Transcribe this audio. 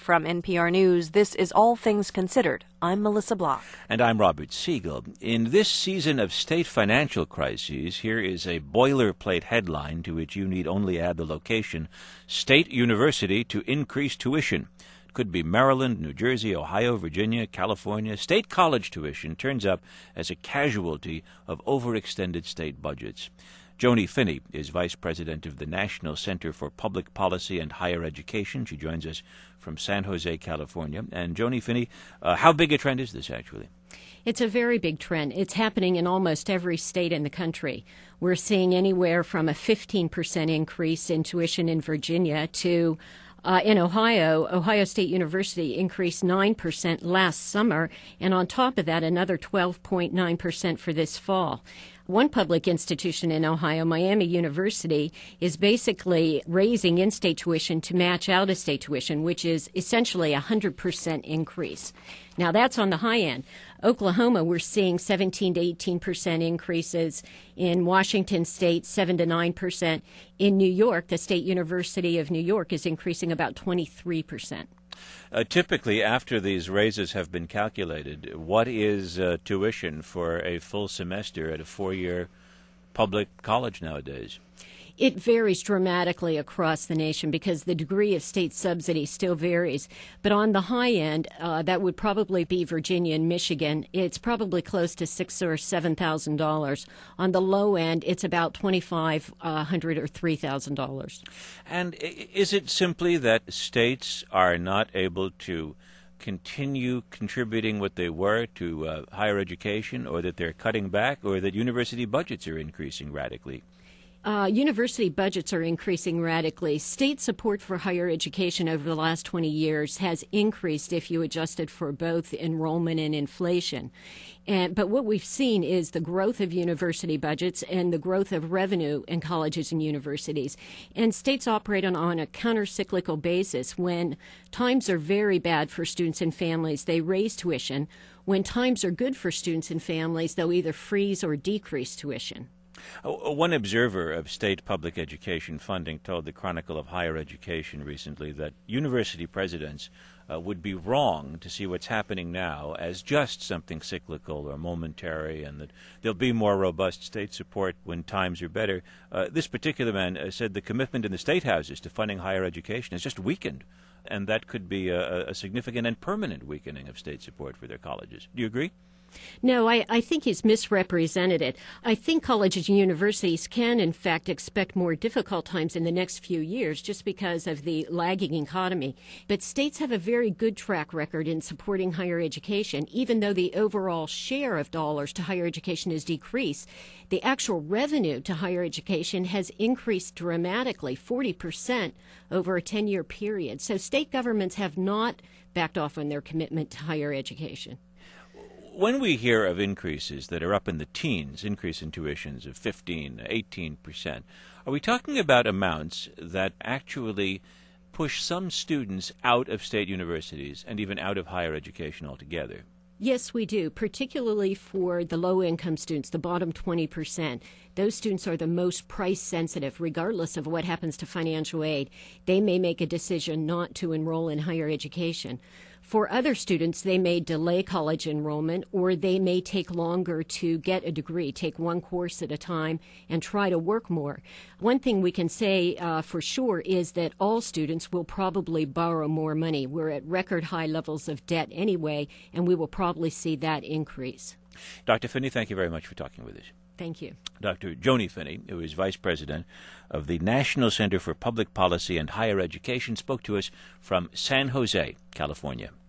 From NPR News, this is All Things Considered. I'm Melissa Block. And I'm Robert Siegel. In this season of state financial crises, here is a boilerplate headline to which you need only add the location: State University to increase tuition. It could be Maryland, New Jersey, Ohio, Virginia, California. State college tuition turns up as a casualty of overextended state budgets. Joni Finney is Vice President of the National Center for Public Policy and Higher Education. She joins us from San Jose, California. And Joni Finney, how big a trend is this actually? It's a very big trend. It's happening in almost every state in the country. We're seeing anywhere from a 15% increase in tuition in Virginia to in Ohio State University increased 9% last summer, and on top of that, another 12.9% for this fall. One public institution in Ohio, Miami University, is basically raising in-state tuition to match out-of-state tuition, which is essentially a 100% increase. Now, that's on the high end. Oklahoma, we're seeing 17 to 18% increases. In Washington State, 7 to 9%. In New York, the State University of New York is increasing about 23%. Typically, after these raises have been calculated, what is tuition for a full semester at a four-year public college nowadays? It varies dramatically across the nation because the degree of state subsidy still varies. But on the high end, that would probably be Virginia and Michigan. It's probably close to $6,000 or $7,000. On the low end, it's about $2,500 or $3,000. And is it simply that states are not able to continue contributing what they were to higher education, or that they're cutting back, or that university budgets are increasing radically? University budgets are increasing radically. State support for higher education over the last 20 years has increased if you adjusted for both enrollment and inflation. But what we've seen is the growth of university budgets and the growth of revenue in colleges and universities. And states operate on a counter-cyclical basis. When times are very bad for students and families, they raise tuition. When times are good for students and families, they'll either freeze or decrease tuition. One observer of state public education funding told the Chronicle of Higher Education recently that university presidents would be wrong to see what's happening now as just something cyclical or momentary, and that there'll be more robust state support when times are better. This particular man said the commitment in the state houses to funding higher education has just weakened, and that could be a significant and permanent weakening of state support for their colleges. Do you agree? No, I think he's misrepresented it. I think colleges and universities can, in fact, expect more difficult times in the next few years just because of the lagging economy. But states have a very good track record in supporting higher education. Even though the overall share of dollars to higher education has decreased, the actual revenue to higher education has increased dramatically, 40% over a 10-year period. So state governments have not backed off on their commitment to higher education. When we hear of increases that are up in the teens, increase in tuitions of 15, 18%, are we talking about amounts that actually push some students out of state universities and even out of higher education altogether? Yes, we do, particularly for the low-income students, the bottom 20%. Those students are the most price-sensitive, regardless of what happens to financial aid. They may make a decision not to enroll in higher education. For other students, they may delay college enrollment, or they may take longer to get a degree, take one course at a time, and try to work more. One thing we can say for sure is that all students will probably borrow more money. We're at record high levels of debt anyway, and we will probably see that increase. Dr. Finney, thank you very much for talking with us. Thank you. Dr. Joni Finney, who is Vice President of the National Center for Public Policy and Higher Education, spoke to us from San Jose, California.